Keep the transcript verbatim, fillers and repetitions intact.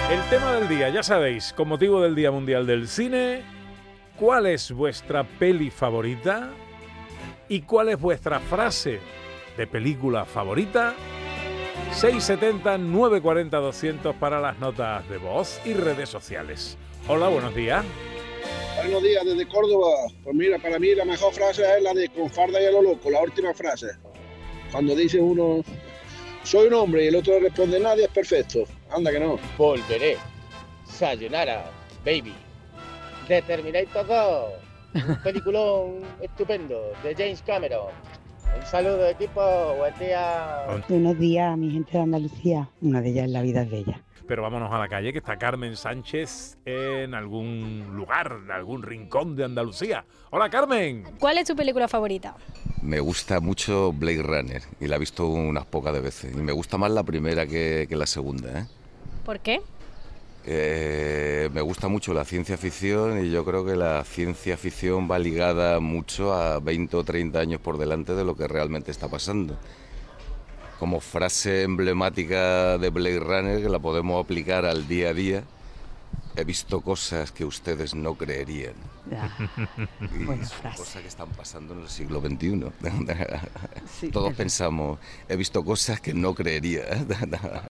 El tema del día, ya sabéis, con motivo del Día Mundial del Cine, ¿cuál es vuestra peli favorita? ¿Y cuál es vuestra frase de película favorita? seis setenta, nueve cuarenta, doscientos para las notas de voz y redes sociales. Hola, buenos días. Buenos días, desde Córdoba. Pues mira, para mí la mejor frase es la de con farda y a lo loco, la última frase. Cuando dice uno, soy un hombre, y el otro responde, nadie es perfecto. Anda que no. Volveré. Sayonara, baby. The Terminator dos. Un peliculón estupendo de James Cameron. Un saludo, equipo. Buen día. Buenos días, mi gente de Andalucía. Una de ellas es La vida es bella. Pero vámonos a la calle, que está Carmen Sánchez en algún lugar, en algún rincón de Andalucía. Hola, Carmen. ¿Cuál es tu película favorita? Me gusta mucho Blade Runner y la he visto unas pocas de veces. Y me gusta más la primera que, que la segunda, ¿eh? ¿Por qué? Eh, me gusta mucho la ciencia ficción y yo creo que la ciencia ficción va ligada mucho a veinte o treinta años por delante de lo que realmente está pasando. Como frase emblemática de Blade Runner, que la podemos aplicar al día a día, he visto cosas que ustedes no creerían. Ah, y buena son frase. cosas que están pasando en el siglo veintiuno. Sí, Todos es- pensamos, he visto cosas que no creería.